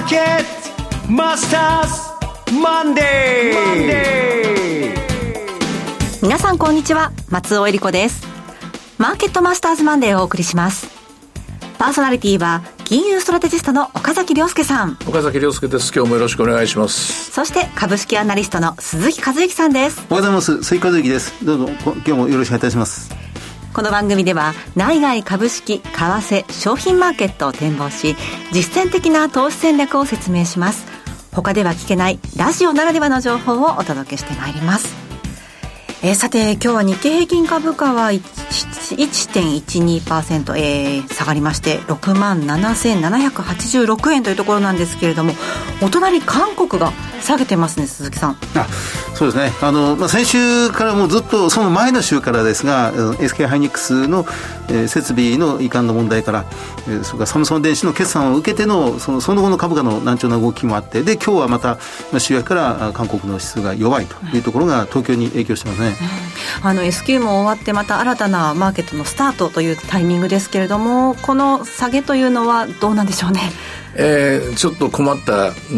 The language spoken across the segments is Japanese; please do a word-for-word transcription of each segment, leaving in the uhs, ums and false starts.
ーケットマスターズマンデー。 皆さんこんにちは、松尾恵理子です。マーケットマスターズマンデーをお送りします。パーソナリティは金融ストラテジストの岡崎亮介さん。 岡崎亮介です。今日もよろしくお願いします。 そして株式アナリストの鈴木和之さんです。 おはようございます。鈴木和之です。どうぞ今日もよろしくお願いいたします。 この番組では内外株式、為替、商品マーケットを展望し、実践的な投資戦略を説明します。他では聞けないラジオならではの情報をお届けしてまいります。えー、さて今日は日経平均株価は いちてんいちにパーセント、えー、下がりましてろくまんななせんななひゃくはちじゅうろくえんというところなんですけれども、お隣韓国が下げてますね、鈴木さん。 あ、そうですね。あの、まあ、先週からもうずっとその前の週からですが エスケー ハイニックスの、えー、設備の移管の問題から、えー、それからサムソン電子の決算を受けてのその、その後の株価の難聴な動きもあって、で今日はまた、まあ、週明けから韓国の指数が弱いというところが東京に影響してますね。 うん、あの エスキュー も終わってまた新たなマーケットのスタートというタイミングですけれども、この下げというのはどうなんでしょうね。 えー、ちょっと困った、うん、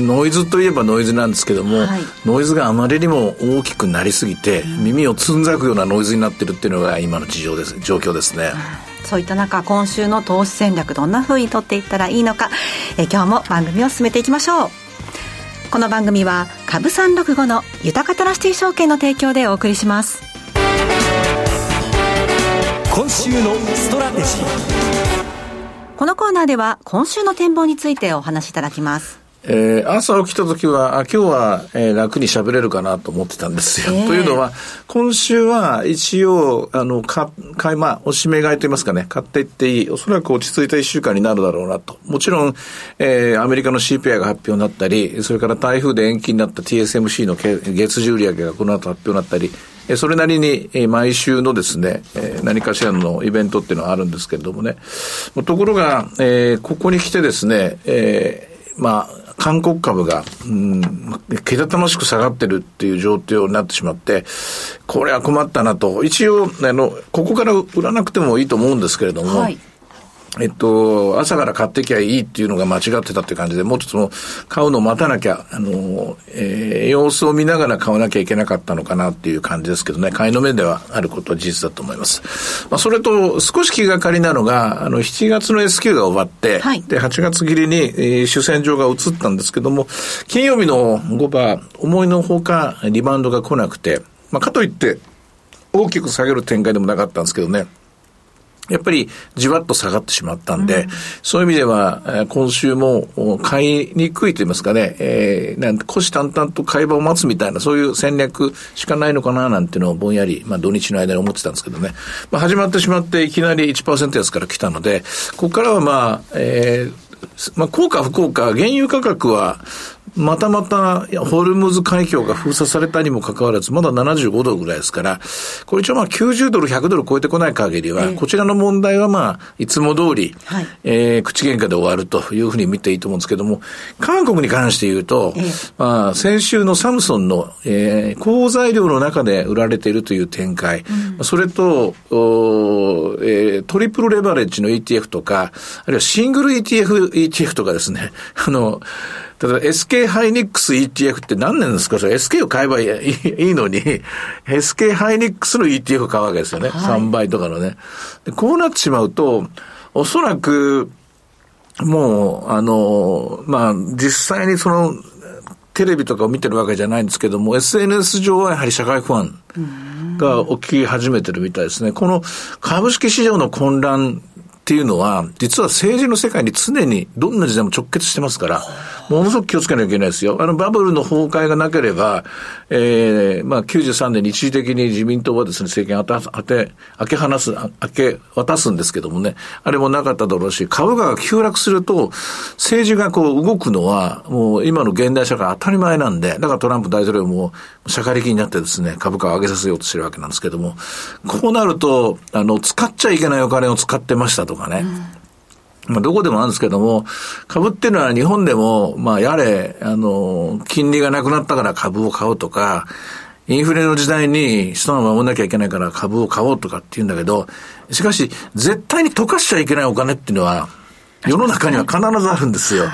ノイズといえばノイズなんですけども、はい、ノイズがあまりにも大きくなりすぎて、うん、耳をつんざくようなノイズになってるっていうのが今の事情です、状況ですね。 うん、そういった中、今週の投資戦略どんな風に取っていったらいいのか、え今日も番組を進めていきましょう。この番組は株さんろくごの豊かトラシティ証券の提供でお送りします。 今週のストラテジー。 このコーナーでは今週の展望についてお話しいただきます。 えー、朝起きた時は、あ、今日は、えー、楽に喋れるかなと思ってたんですよ。えー、というのは、今週は一応、あの、か、買い、まあ、おしめ買いといいますかね、買っていっていい、おそらく落ち着いた一週間になるだろうなと。もちろん、えー、アメリカの シーピーアイ が発表になったり、それから台風で延期になった ティーエスエムシー の月次売上がこの後発表になったり、それなりに毎週のですね、何かしらのイベントっていうのはあるんですけれどもね。ところが、えー、ここに来てですね、えー、まあ、韓国株が、うん、けたたましく下がってるっていう状況になってしまって、これは困ったなと。一応、あの、ここから売らなくてもいいと思うんですけれども、はい、えっと、朝から買ってきゃいいっていうのが間違ってたって感じで、もうちょっとその、買うのを待たなきゃ、あの、えー、様子を見ながら買わなきゃいけなかったのかなっていう感じですけどね、買いの面ではあることは事実だと思います。まあ、それと、少し気がかりなのが、あの、しちがつの エスキュー が終わって、はい、で、はちがつ切りに、えー、主戦場が移ったんですけども、金曜日のごば、思いのほか、リバウンドが来なくて、まあ、かといって、大きく下げる展開でもなかったんですけどね、やっぱりじわっと下がってしまったんで、うん、そういう意味では今週も買いにくいと言いますかね、えー、なんて虎視眈々と買い場を待つみたいなそういう戦略しかないのかななんていうのをぼんやり、まあ土日の間に思ってたんですけどね、まあ、始まってしまっていきなり いちパーセント 安から来たので、ここからはまあ、えー、まあ効果不効果、原油価格はまたまたホルムズ海峡が封鎖されたにもかかわらずまだななじゅうごドルぐらいですから、これ一応まあきゅうじゅうドルひゃくドル超えてこない限りは、こちらの問題はまあいつも通り、はい、えー、口喧嘩で終わるというふうに見ていいと思うんですけども、韓国に関して言うと、まあ先週のサムソンの、えー、好材料の中で売られているという展開、うん、それと、えー、トリプルレバレッジの イーティーエフ とか、あるいはシングル イーティーエフ、イーティーエフ とかですね、あの、ただ エスケー ハイニックス イーティーエフ って何年ですか？それ エスケー を買えばいい、いいのに エスケー ハイニックスの イーティーエフ を買うわけですよね、はい、さんばいとかのね。でこうなってしまうとおそらくもうあのまあ実際にそのテレビとかを見てるわけじゃないんですけども エスエヌエス 上はやはり社会不安が起き始めてるみたいですね。この株式市場の混乱っていうのは実は政治の世界に常にどんな時代も直結してますから、ものすごく気をつけなきゃいけないですよ。あのバブルの崩壊がなければ、えー、まあきゅうじゅうさんねんに一時的に自民党はですね政権を当て、当て、明け放す、明け渡すんですけどもね、あれもなかっただろうし、株価が急落すると政治がこう動くのはもう今の現代社会当たり前なんで、だからトランプ大統領もしゃかりきになってですね株価を上げさせようとしてるわけなんですけども、こうなるとあの使っちゃいけないお金を使ってましたとかね、うん、まあ、どこでもあるんですけども、株っていうのは日本でも、まあ、やれ、あの、金利がなくなったから株を買うとか、インフレの時代に人を守んなきゃいけないから株を買おうとかって言うんだけど、しかし、絶対に溶かしちゃいけないお金っていうのは、 世の中には必ずあるんですよ。はい、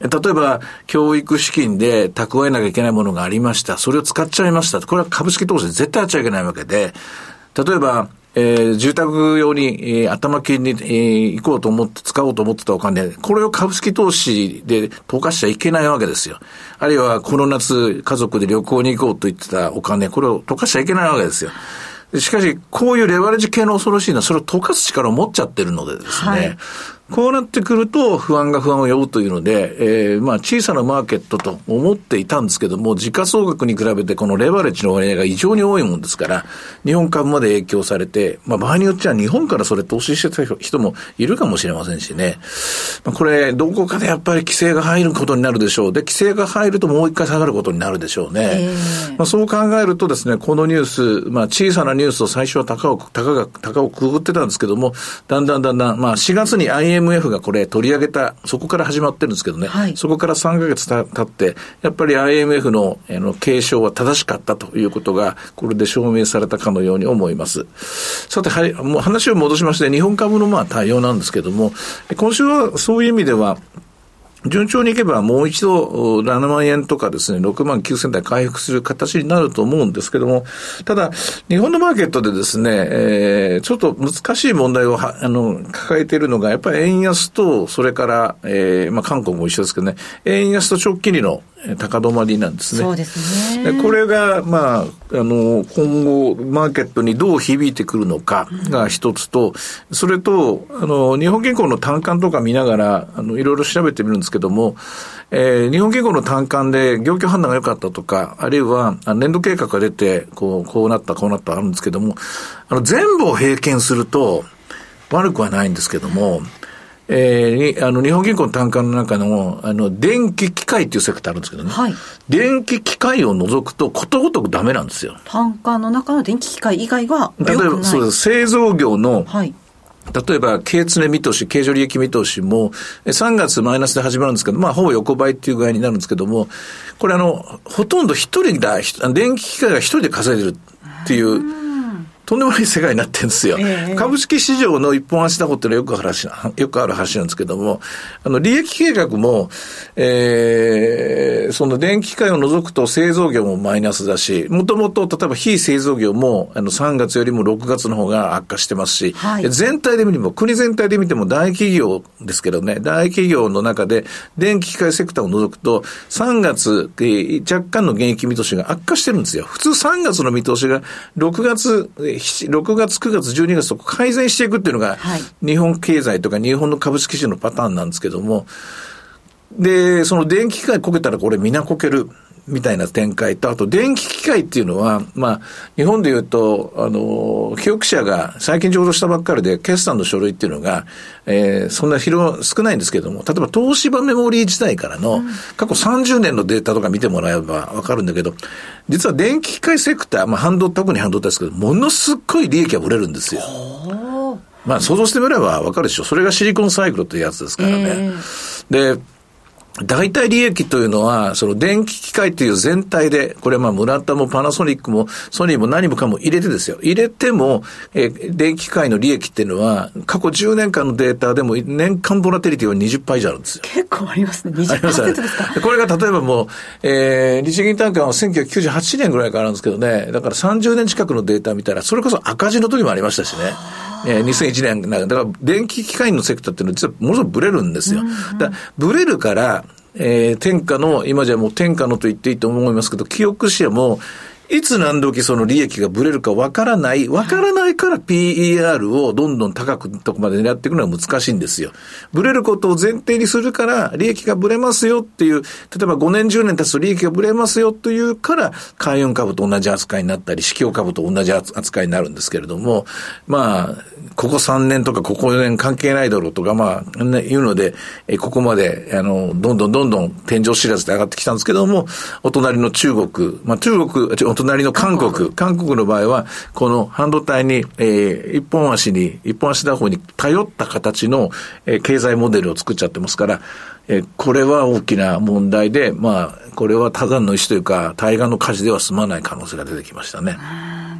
例えば、教育資金で蓄えなきゃいけないものがありました。それを使っちゃいました。これは株式投資で絶対やっちゃいけないわけで、例えば、えー、住宅用に、えー、頭金に、えー、行こうと思って、使おうと思ってたお金、これを株式投資で投下しちゃいけないわけですよ。あるいは、この夏、家族で旅行に行こうと言ってたお金、これを投下しちゃいけないわけですよ。しかし、こういうレバレッジ系の恐ろしいのは、それを溶かす力を持っちゃってるのでですね、はい、こうなってくると不安が不安を呼ぶというので、えー、まあ小さなマーケットと思っていたんですけども、時価総額に比べてこのレバレッジの割合が異常に多いもんですから、日本株まで影響されて、まあ場合によっては日本からそれ投資してた人もいるかもしれませんしね。まあ、これ、どこかでやっぱり規制が入ることになるでしょう。で、規制が入るともう一回下がることになるでしょうね。えーまあ、そう考えるとですね、このニュース、まあ小さなニュースを最初は高を、高が、高をくぐってたんですけども、だんだんだんだん、まあしがつに アイエムエフ がこれ取り上げた、そこから始まってるんですけどね、はい、そこからさんかげつた経って、やっぱり アイエムエフ の、あの継承は正しかったということが、これで証明されたかのように思います。さて、はい、もう話を戻しまして、日本株のまあ対応なんですけども、今週はそういう意味では、順調にいけばもう一度ななまんえんとかですね、ろくまんきゅうせん台回復する形になると思うんですけども、ただ、日本のマーケットでですね、えー、ちょっと難しい問題をはあの抱えているのが、やっぱり円安と、それから、えー、まあ韓国も一緒ですけどね、円安と長期利の高止まりなんですね。 そうですね。 でこれが、まあ、あの、今後、マーケットにどう響いてくるのかが一つと、うん、それと、あの、日本銀行の短観とか見ながら、あの、いろいろ調べてみるんですけども、えー、日本銀行の短観で業況判断が良かったとか、あるいは、年度計画が出て、こう、こうなった、こうなったあるんですけども、あの、全部を平均すると、悪くはないんですけども、えー、あの、日本銀行の単価の中の、あの、電気機械っていうセクターあるんですけどね。はい。電気機械を除くと、ことごとくダメなんですよ。 単価の中の電気機械以外は良くない。 例えば、そうです。製造業の、はい。例えば、経常見通し、経常利益見通しも、さんがつマイナスで始まるんですけど、まあ、ほぼ横ばいっていう具合になるんですけども、これあの、ほとんど一人だ、電気機械が一人で稼いでるっていう、とんでもない世界になってるんですよ。えー、株式市場の一本足打法っていうのはよくある話、よくある話なんですけども、あの、利益計画も、えー、その電気機械を除くと製造業もマイナスだし、もともと例えば非製造業も、あの、さんがつよりもろくがつの方が悪化してますし、はい、全体で見ても、国全体で見ても大企業ですけどね、大企業の中で電気機械セクターを除くと、さんがつ、えー、若干の減益見通しが悪化してるんですよ。普通さんがつの見通しがろくがつ、ろくがつ、くがつ、じゅうにがつと改善していくっていうのが、はい、日本経済とか日本の株式市場のパターンなんですけども、で、その電気機械こけたらこれ皆こけるみたいな展開と、あと電気機械っていうのは、まあ、日本で言うと、あの、記憶者が最近上場したばっかりで、決算の書類っていうのが、えー、そんな広、少ないんですけども、例えば東芝メモリー時代からの、過去さんじゅうねんのデータとか見てもらえばわかるんだけど、実は電気機械セクター、まあ、半導体、特に半導体ですけど、ものすっごい利益が売れるんですよ。まあ、想像してみればわかるでしょ。それがシリコンサイクルっていうやつですからね。えー、で、大体利益というのは、その電気機械という全体で、これまあ村田もパナソニックもソニーも何もかも入れてですよ。入れても、えー、電気機械の利益っていうのは、過去じゅうねんかんのデータでも年間ボラテリティはにじゅっパーセント以上あるんですよ。 結構ありますね。にじゅっパーセントですか。 これが例えばもう、えー、日銀短観はせんきゅうひゃくきゅうじゅうはちねんぐらいからあるんですけどね、だからさんじゅうねん近くのデータ見たら、それこそ赤字の時もありましたしね。えー、にせんいちねんだから電気機械のセクターっていうのは実はものすごくブレるんですよ。だからブレるから、えー、天下の、今じゃもう天下のと言っていいと思いますけど、記憶者も、いつ何時その利益がブレるかわからない、わからないから ピーイーアール をどんどん高くとこまで狙っていくのは難しいんですよ。ブレることを前提にするから、利益がブレますよっていう、例えばごねんじゅうねん経つと利益がブレますよというから、海運株と同じ扱いになったり、市況株と同じ扱いになるんですけれども、まあ、ここさんねんとかここよねん関係ないだろうとか、まあ、ね、いうので、えここまで、あの、どんどんどんどん天井知らずで上がってきたんですけども、お隣の中国、まあ中国、お隣の韓国、韓国の場合は、この半導体に、えー、一本足に、一本足打法に頼った形の、えー、経済モデルを作っちゃってますから、えー、これは大きな問題で、まあ、これは他山の石というか、対岸の火事では済まない可能性が出てきましたね。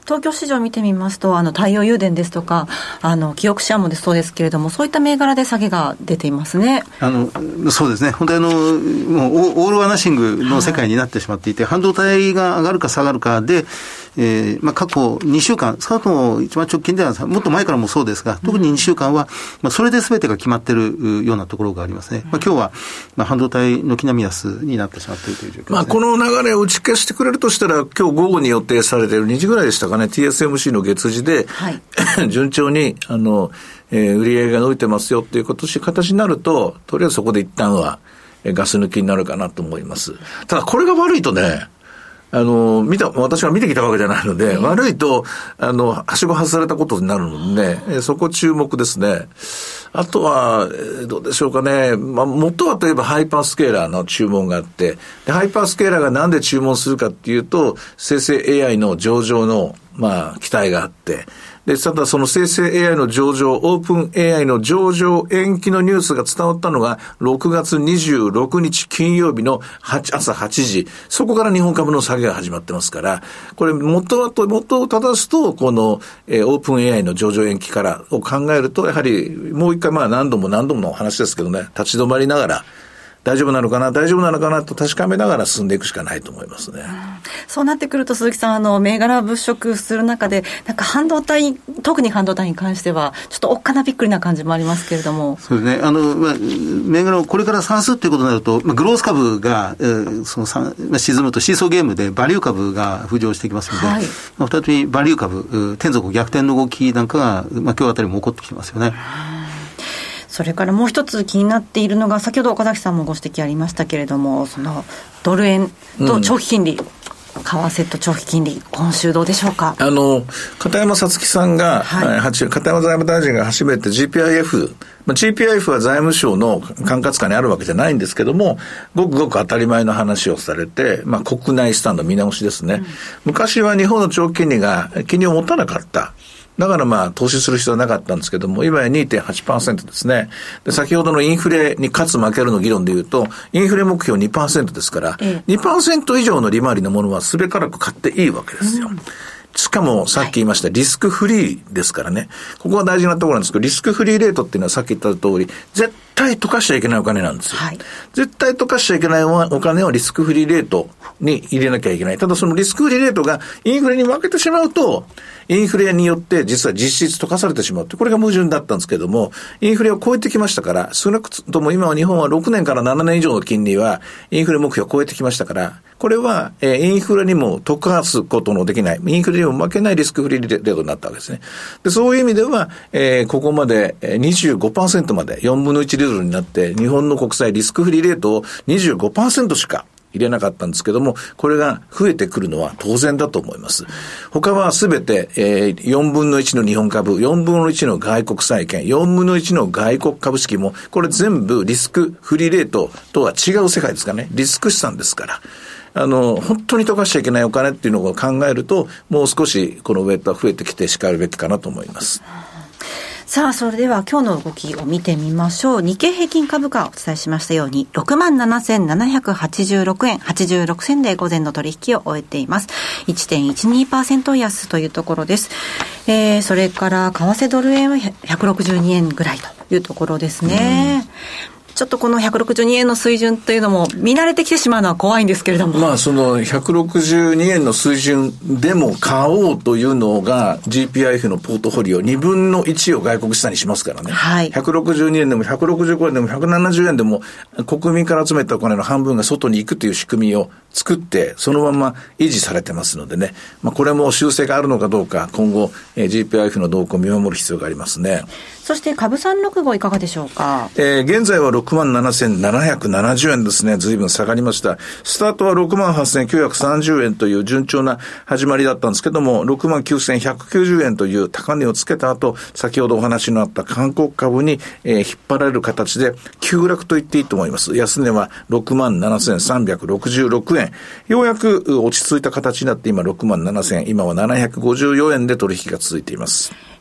東京市場を見てみますと、あの太陽誘電ですとか、あの記憶シアもそうですけれども、そういった銘柄で下げが出ていますね。 あのそうですね、本当にあのもうオールワナッシングの世界になってしまっていて、はい、半導体が上がるか下がるかで、えーまあ、過去にしゅうかん、少なくとも一番直近ではもっと前からもそうですが、特ににしゅうかんは、まあ、それで全てが決まっているようなところがありますね。まあ、今日は、まあ、半導体軒並み安になってしまっているという状況ですね。 まあ、この流れを打ち消してくれるとしたら、今日午後に予定されているにじぐらいでしたかね、 ティーエスエムシー の月次で、はい、順調にあの、えー、売り上げが伸びてますよっていう形になると、とりあえずそこで一旦はガス抜きになるかなと思います。ただこれが悪いとね、あの、見た、私は見てきたわけじゃないので、悪いと、あの、はしご外されたことになるので、ね、そこ注目ですね。あとは、どうでしょうかね。まあ、元はといえばハイパースケーラーの注文があって、で、ハイパースケーラーがなんで注文するかっていうと、生成 エーアイ の上場の、まあ、期待があって、で、ただその生成 エーアイ の上場、オープン エーアイ の上場延期のニュースが伝わったのがろくがつにじゅうろくにち金曜日の朝はちじ、そこから日本株の下げが始まってますから、これ元はと元を正すと、この、えー、オープン エーアイ の上場延期からを考えると、やはりもう一回まあ何度も何度もの話ですけどね、立ち止まりながら、大丈夫なのかな大丈夫なのかなと確かめながら進んでいくしかないと思いますね。うん、 そうなってくると鈴木さん、あの銘柄物色する中でなんか半導体、特に半導体に関してはちょっとおっかなびっくりな感じもありますけれども。 そうですね、あの、まあ、銘柄をこれから算数ということになると、まあ、グロース株が、えー、そのまあ、沈むとシーソーゲームでバリュー株が浮上してきますので、はい、まあ、再びバリュー株天底逆転の動きなんかが、まあ、今日あたりも起こってきてますよね。 それからもう一つ気になっているのが、先ほど岡崎さんもご指摘ありましたけれども、そのドル円と長期金利、うん、為替と長期金利、今週どうでしょうか。 あの片山さつきさんが、はい、片山財務大臣が初めて ジーピーアイエフ、まあ、ジーピーアイエフ は財務省の管轄下にあるわけじゃないんですけども、ごくごく当たり前の話をされて、まあ、国内スタンド見直しですね、うん、昔は日本の長期金利が金利を持たなかった、だからまあ投資する必要はなかったんですけども、今や にてんはちパーセント ですね。で、先ほどのインフレに勝つ負けるの議論で言うと、インフレ目標 にパーセント ですから、ええ、にパーセント 以上の利回りのものはすべからく買っていいわけですよ。うん、しかもさっき言いました、はい、リスクフリーですからね。ここが大事なところなんですけど、リスクフリーレートっていうのはさっき言った通り、絶対溶かしちゃいけないお金なんですよ。はい、絶対溶かしちゃいけないお金をリスクフリーレートに入れなきゃいけない。ただそのリスクフリーレートがインフレに負けてしまうと、インフレによって実は実質溶かされてしまうって、これが矛盾だったんですけども、インフレを超えてきましたから、少なくとも今は日本はろくねんからななねん以上の金利はインフレ目標を超えてきましたから、これは、えー、インフレにも溶かすことのできない、インフレにも負けないリスクフリーレートになったわけですね。で、そういう意味では、えー、ここまで にじゅうごパーセント までよんぶんのいちレベルになって、日本の国債リスクフリーレートを にじゅうごパーセント しか入れなかったんですけども、これが増えてくるのは当然だと思います。他はすべて、えー、よんぶんのいちの日本株、よんぶんのいちの外国債券、よんぶんのいちの外国株式も、これ全部リスクフリーレートとは違う世界ですかね。リスク資産ですから。あの、本当に溶かしちゃいけないお金っていうのを考えると、もう少しこのウェイトは増えてきてしかるべきかなと思います。 さあ、それでは今日の動きを見てみましょう。日経平均株価お伝えしましたように ろくまんななせんななひゃくはちじゅうろくえんはちじゅうろくせんで午前の取引を終えています。いってんいちにパーセント 安というところです。えー、それから為替ドル円はひゃくろくじゅうにえんぐらいというところですね。ちょっとこのひゃくろくじゅうにえんの水準というのも見慣れてきてしまうのは怖いんですけれども、 まあそのひゃくろくじゅうにえんの水準でも買おうというのが ジーピーアイエフ のポートフォリオにぶんのいちを外国資産にしますからね、はい、ひゃくろくじゅうにえんでもひゃくろくじゅうごえんでもひゃくななじゅうえんでも国民から集めたお金の半分が外に行くという仕組みを作ってそのまま維持されてますのでね、まあ、これも修正があるのかどうか今後、えー、ジーピーアイエフ の動向を見守る必要がありますね。 そして株さんろくごいかがでしょうか。 えー、現在はろくまんななせんななひゃくななじゅうえんですね。随分下がりました。スタートは ろくまんはっせんきゅうひゃくさんじゅうえんという順調な始まりだったんですけども ろくまんきゅうせんひゃくきゅうじゅうえんという高値をつけた後、先ほどお話のあった韓国株に、えー、引っ張られる形で急落と言っていいと思います。安値は ろくまんななせんさんびゃくろくじゅうろくえん、ようやく落ち着いた形になって今ろくまんななせん、今はななひゃくごじゅうよえんで取引が続いています。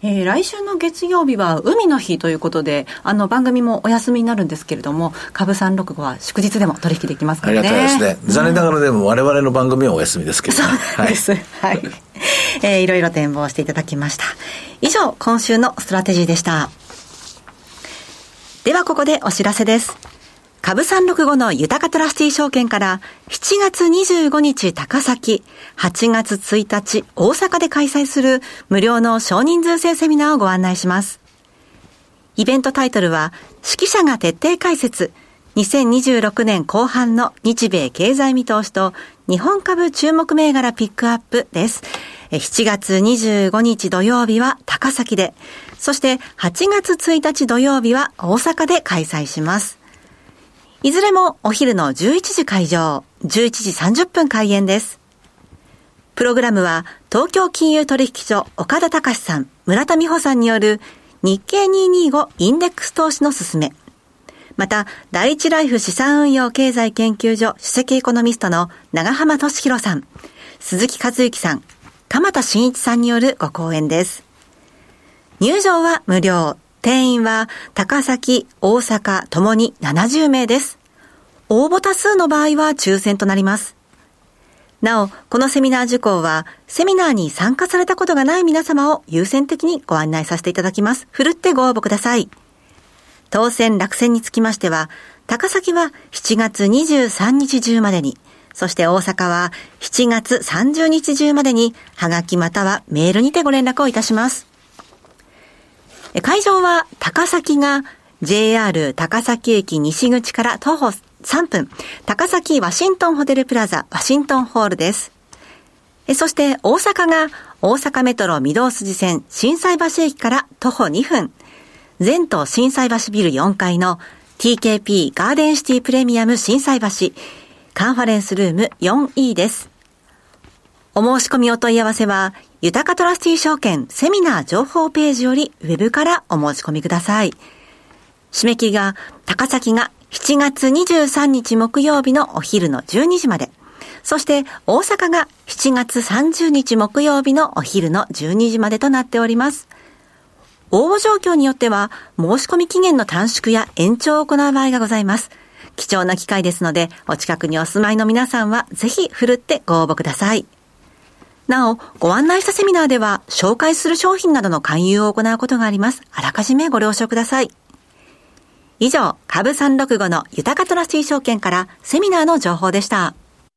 えー、来週の月曜日は海の日ということで、あの番組もお休みになるんですけれども、株さんろくごは祝日でも取引できますからね。 ありがたいですね。残念ながらでも我々の番組はお休みですけど、ね、 そうなんです。はい。はい、えー、いろいろ展望していただきました。以上、今週のストラテジーでした。ではここでお知らせです。株さんろくごの豊かトラスティ証券からしちがつにじゅうごにち高崎、はちがつついたち大阪で開催する無料の少人数制セミナーをご案内します。イベントタイトルは識者が徹底解説にせんにじゅうろくねんこう半の日米経済見通しと日本株注目銘柄ピックアップです。しちがつにじゅうごにち土曜日は高崎で、そしてはちがつついたち土曜日は大阪で開催します。いずれもお昼のじゅういちじ開場、じゅういちじさんじゅっぷん開演です。プログラムは東京金融取引所岡田隆さん、村田美穂さんによる日経にひゃくにじゅうごインデックス投資のすすめ。また、第一ライフ資産運用経済研究所首席エコノミストの長浜俊弘さん、鈴木和之さん、鎌田真一さんによるご講演です。入場は無料。定員は高崎、大阪ともにななじゅうめいです。応募多数の場合は抽選となります。なお、このセミナー受講は、セミナーに参加されたことがない皆様を優先的にご案内させていただきます。ふるってご応募ください。当選落選につきましては、高崎はしちがつにじゅうさんにち中までに、そして大阪はしちがつさんじゅうにち中までに、はがきまたはメールにてご連絡をいたします。会場は高崎が ジェイアール 高崎駅西口から徒歩さんぷん、高崎ワシントンホテルプラザワシントンホールです。そして大阪が大阪メトロ御堂筋線心斎橋駅から徒歩にふん、全都心斎橋ビルよんかいの ティーケーピー ガーデンシティプレミアム心斎橋カンファレンスルーム よんイー です。お申し込みお問い合わせは豊かトラスティ証券セミナー情報ページよりウェブからお申し込みください。締め切りが高崎がしちがつにじゅうさんにち木曜日のお昼のじゅうにじまで、そして大阪がしちがつさんじゅうにち木曜日のお昼のじゅうにじまでとなっております。応募状況によっては申し込み期限の短縮や延長を行う場合がございます。貴重な機会ですので、お近くにお住まいの皆さんはぜひふるってご応募ください。なお、ご案内したセミナーでは紹介する商品などの勧誘を行うことがあります。あらかじめご了承ください。以上、株さんろくごの豊かトラスティ証券からセミナーの情報でした。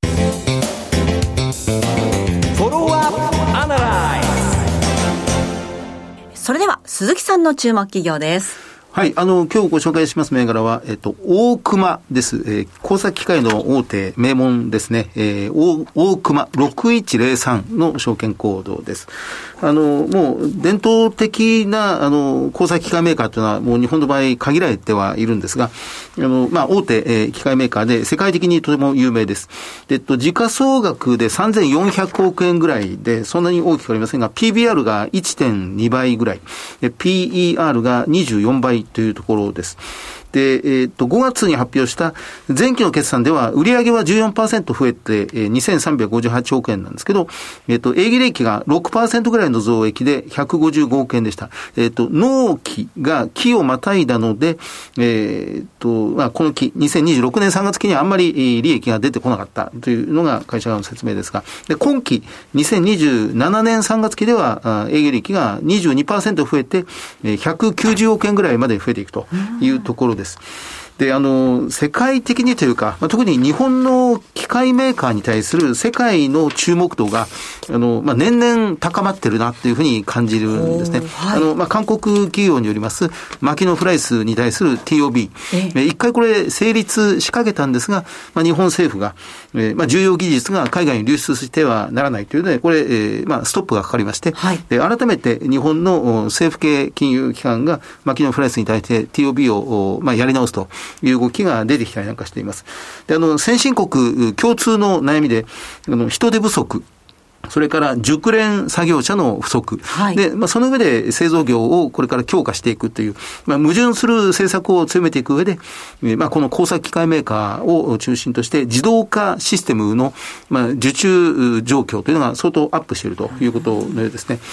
それでは鈴木さんの注目企業です。 はい、あの、今日ご紹介します銘柄は、えっと、大熊です。えー、工作機械の大手、名門ですね。えー、大、大熊ろくいちぜろさんの証券コードです。あの、もう、伝統的な、あの、工作機械メーカーというのは、もう日本の場合限られてはいるんですが、あの、まあ、大手、えー、機械メーカーで世界的にとても有名です。えっと、時価総額でさんぜんよんひゃくおくえんぐらいで、そんなに大きくありませんが、ピービーアール が いってんにばいぐらい、ピーイーアール がにじゅうよんばいというところです。で、えっと、ごがつに発表した前期の決算では、売上は じゅうよんパーセント 増えて、えー、にせんさんびゃくごじゅうはちおくえんなんですけど、えっと、営業利益が ろくパーセント ぐらいの増益でひゃくごじゅうごおくえんでした。えっと、納期が期をまたいだので、えっと、まあ、この期、にせんにじゅうろくねんさんがつ期にはあんまり利益が出てこなかったというのが会社側の説明ですが、で、今期、にせんにじゅうななねんさんがつ期では、営業利益が にじゅうにパーセント 増えて、ひゃくきゅうじゅうおくえんぐらいまで増えていくというところです。で、あの、世界的にというか、まあ、特に日本の機械メーカーに対する世界の注目度が、あの、まあ、年々高まってるなっていうふうに感じるんですね。はい、あの、まあ、韓国企業によります、マキノフライスに対する ティーオービー。え一回これ成立しかけたんですが、まあ、日本政府が、えー、まあ、重要技術が海外に流出してはならないというので、これ、えー、まあ、ストップがかかりまして、はい、で改めて日本の政府系金融機関がマキノフライスに対して ティーオービー を、まあ、やり直すという動きが出てきたりなんかしています。で、あの、先進国共通の悩みで、あの、人手不足、それから熟練作業者の不足。はい、で、まあ、その上で製造業をこれから強化していくという、まあ、矛盾する政策を強めていく上で、まあ、この工作機械メーカーを中心として自動化システムの、まあ、受注状況というのが相当アップしているということのようですね。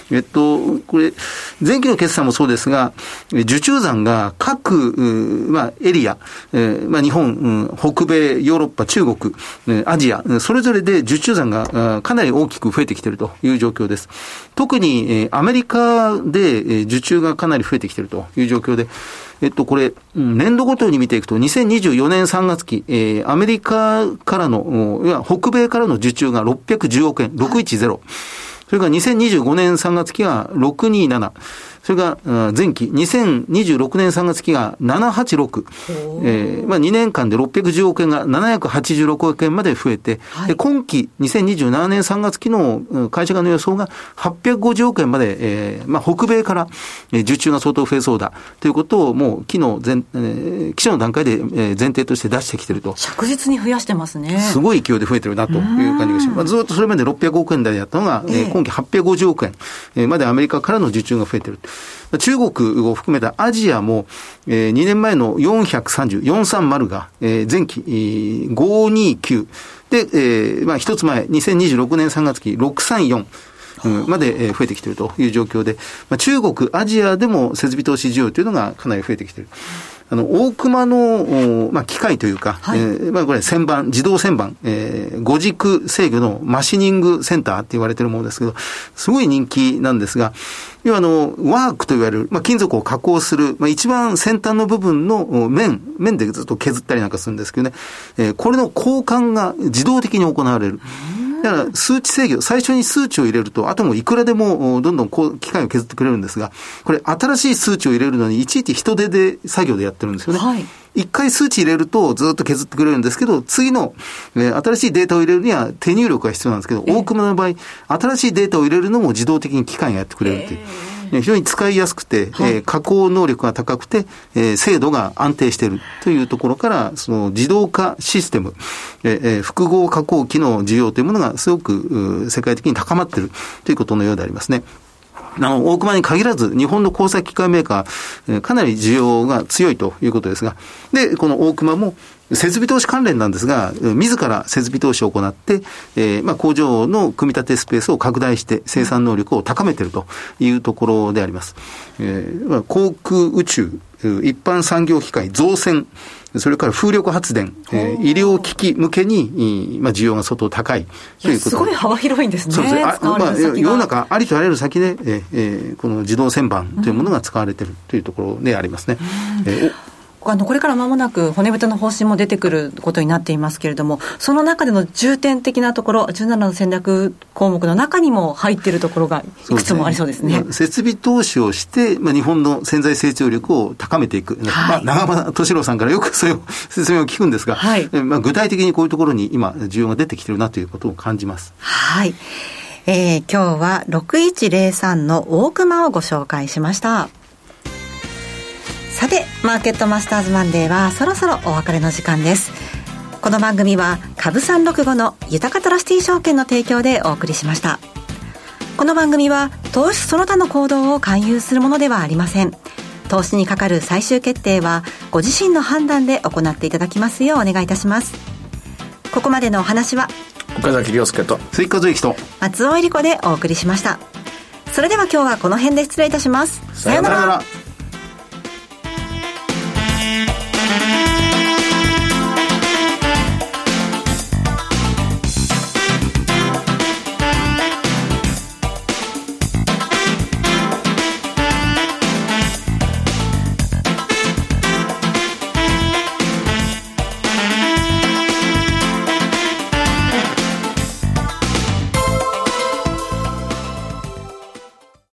えっと、これ、前期の決算もそうですが、受注残が各、まあ、エリア、えー、まあ、日本、うん、北米、ヨーロッパ、中国、アジア、それぞれで受注残がかなり大きく増えてきているという状況です。特に、アメリカで受注がかなり増えてきているという状況で、えっと、これ、年度ごとに見ていくと、にせんにじゅうよねんさんがつき、えー、アメリカからの、いや、北米からの受注がろっぴゃくじゅうおくえん、ろくひゃくじゅう。それからにせんにじゅうごねんさんがつきがろくひゃくにじゅうなな。それが前期、にせんにじゅうろくねんさんがつきがななひゃくはちじゅうろく。えー、まあにねんかんでろっぴゃくじゅうおくえんがななひゃくはちじゅうろくおくえんまで増えて、はい、で今期にせんにじゅうななねんさんがつきの会社側の予想がはっぴゃくごじゅうおくえんまで、えー、まあ北米から受注が相当増えそうだということをもう昨日前、えー、記者の段階で前提として出してきていると。 着実に増やしてますね。 すごい勢いで増えてるなという感じがします。まあ、ずっとそれまでろっぴゃくおくえん台だったのが、えー、今期はっぴゃくごじゅうおくえんまでアメリカからの受注が増えている。中国を含めたアジアも、えー、にねんまえのよんひゃくさんじゅう、よんひゃくさんじゅうが、えー、前期、えー、ごひゃくにじゅうきゅうで、えー、まあ一つ前、にせんにじゅうろくねんさんがつきろくひゃくさんじゅうよん、うん、まで増えてきているという状況で、まあ、中国、アジアでも設備投資需要というのがかなり増えてきている。あの、大熊の、まあ、機械というか、はい、えー、まあ、これ、旋盤、自動旋盤、えー、五軸制御のマシニングセンターって言われているものですけど、すごい人気なんですが、要はあの、ワークと言われる、まあ、金属を加工する、まあ、一番先端の部分の面、面でずっと削ったりなんかするんですけどね、えー、これの交換が自動的に行われる。だから数値制御、最初に数値を入れると、あともいくらでもどんどんこう機械を削ってくれるんですが、これ新しい数値を入れるのにいちいち人手で作業でやってるんですよね。はい。一回数値入れるとずっと削ってくれるんですけど、次の、えー、新しいデータを入れるには手入力が必要なんですけど、大熊の場合、新しいデータを入れるのも自動的に機械がやってくれるという。非常に使いやすくて、はい、えー、加工能力が高くて、えー、精度が安定しているというところから、その自動化システム、えーえー、複合加工機の需要というものがすごく世界的に高まっているということのようでありますね。あの、大熊に限らず、日本の工作機械メーカー、えー、かなり需要が強いということですが、で、この大熊も、設備投資関連なんですが、自ら設備投資を行って、えー、まあ工場の組み立てスペースを拡大して生産能力を高めているというところであります。えー、航空宇宙、一般産業機械、造船、それから風力発電、えー、医療機器向けに、まあ、需要が相当高いということ。 すごい幅広いんですね。 そうですね。あ、まあ、世の中ありとあらゆる先で、えーえー、この自動旋盤というものが使われているというところでありますね。うん、えーあのこれから間もなく骨太の方針も出てくることになっていますけれども、その中での重点的なところ、じゅうななの戦略項目の中にも入っているところがいくつもありそうですね。 そうですね。設備投資をして、まあ、日本の潜在成長力を高めていく。はい、まあ、長間俊郎さんからよくそういう説明を聞くんですが、はい、まあ、具体的にこういうところに今需要が出てきているなということを感じます。 はい。えー、今日はろくいちゼロさんの大熊をご紹介しました。さて、マーケットマスターズマンデーはそろそろお別れの時間です。この番組は株さんろくごの豊かトラスティ証券の提供でお送りしました。この番組は投資その他の行動を勧誘するものではありません。投資にかかる最終決定はご自身の判断で行っていただきますようお願いいたします。ここまでのお話は岡崎亮介と追加随記と松尾恵理子でお送りしました。それでは今日はこの辺で失礼いたします。 さようなら。